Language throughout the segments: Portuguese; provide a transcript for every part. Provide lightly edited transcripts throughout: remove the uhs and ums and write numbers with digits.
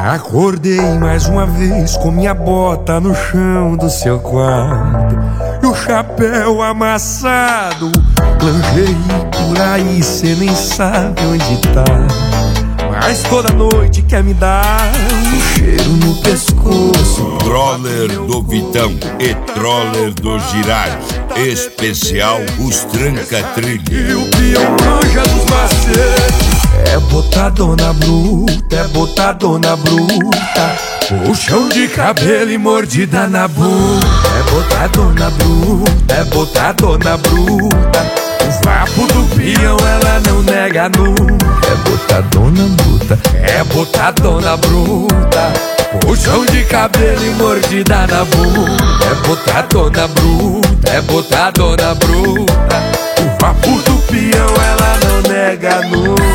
Acordei mais uma vez com minha bota no chão do seu quarto e o chapéu amassado. Planejei por aí, cê nem sabe onde tá, mas toda noite quer me dar um cheiro no pescoço. Troller do Vitão e Troller do Girardi. Especial os Tranca-Trilha. E o peão manja dos macetes. É botadona bruta, é botadona bruta, puxão de cabelo e mordida na boca. É botadona bruta, é botadona bruta, o vapo do peão ela não nega nunca. É botadona bruta, é botadona bruta, puxão de cabelo e mordida na boca. É botadona bruta, é botadona bruta, o vapo do peão ela não nega nunca.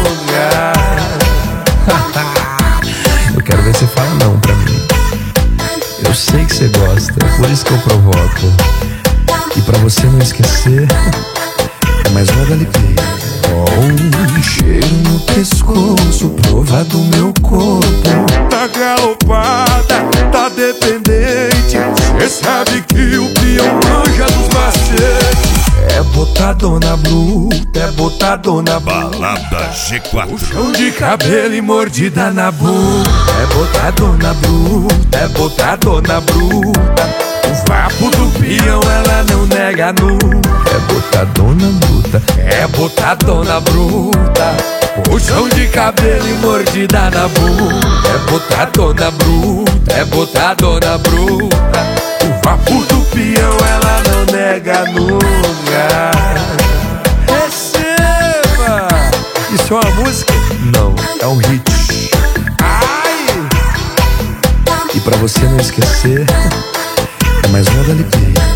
Eu quero ver você falar não pra mim. Eu sei que você gosta, é por isso que eu provoco. E pra você não esquecer, é mais uma dali play. Oh, um cheiro no pescoço, prova do meu corpo. Tá galopada, tá dependente, cê sabe que o peão manja dos macetes. É botadona bruta, é botadona bruta, Balada G4. puxão de cabelo e mordida na boca. É botadona bruta, é botadona bruta, o vapo do peão ela não nega nunca. É botadona bruta, é botadona bruta, puxão de cabelo e mordida na boca. É botadona bruta, é botadona bruta, o vapo do peão ela não nega nunca. Receba! Isso é uma música? Não, é um hit. Ai! E pra você não esquecer, é mais uma dali play.